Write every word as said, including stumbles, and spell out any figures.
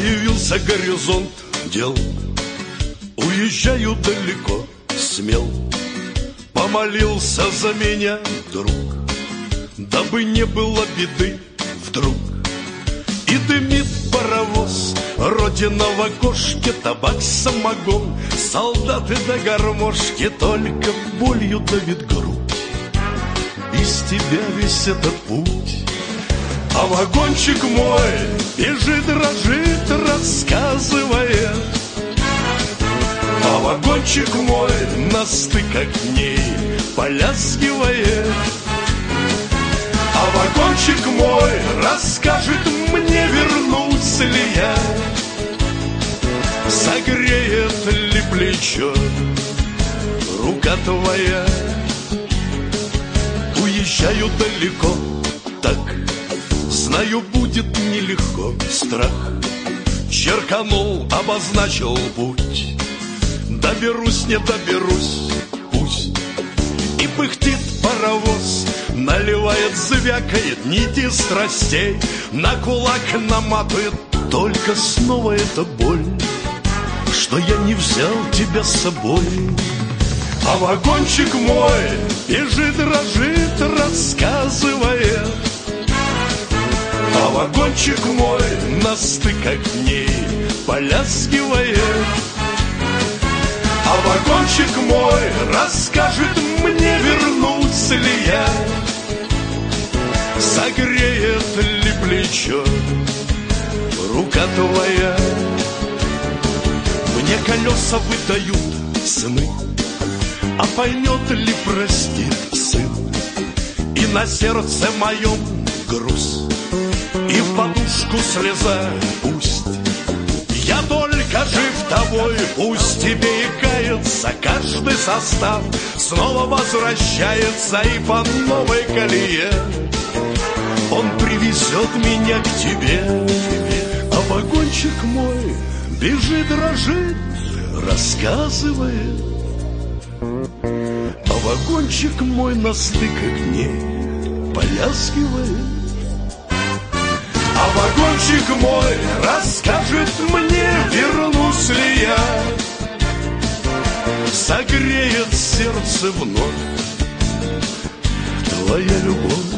Появился горизонт дел, уезжаю далеко, смел. Помолился за меня друг, дабы не было беды вдруг. И дымит паровоз, родина в окошке, табак, самогон, солдаты до гармошки, только болью давит грудь. Без тебя весь этот путь. А вагончик мой бежит, дрожит, рассказывает. А вагончик мой на стыках дней полязгивает. А вагончик мой расскажет мне, вернулся ли я, согреет ли плечо рука твоя. Уезжаю далеко, так знаю, будет нелегко. Страх черканул, обозначил путь. Доберусь, не доберусь, пусть. И пыхтит паровоз, наливает, звякает нити страстей, на кулак наматывает, только снова эта боль, что я не взял тебя с собой. А вагончик мой бежит, дрожит, рассказывает. А вагончик мой на стыках дней полязгивает. А вагончик мой расскажет мне, вернулся ли я, согреет ли плечо рука твоя. Мне колеса выдают сны, а поймет ли, простит сын. И на сердце моем груз, и в подушку слеза пусть. Я только жив тобой, пусть тебе и кается. Каждый состав снова возвращается, и по новой колее он привезет меня к тебе. А вагончик мой бежит, дрожит, рассказывает. А вагончик мой на стыках дней полязгивает. А вагончик мой расскажет мне, вернусь ли я, согреет сердце вновь твоя любовь.